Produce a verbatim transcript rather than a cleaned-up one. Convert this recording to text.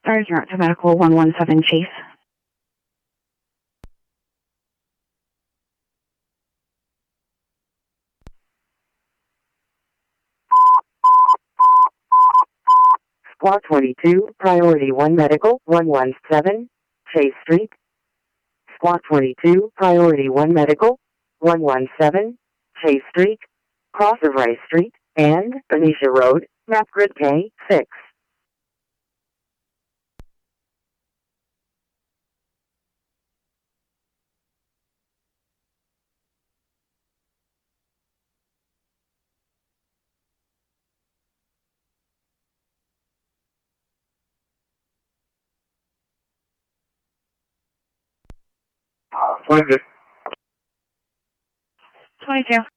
Stars, you're out to medical one one seven Chase. Squad twenty-two, Priority one Medical, one one seven, Chase Street. Squad twenty-two, Priority one Medical, one one seven, Chase Street, cross of Rice Street, and Benicia Road, map grid K six. twenty-two.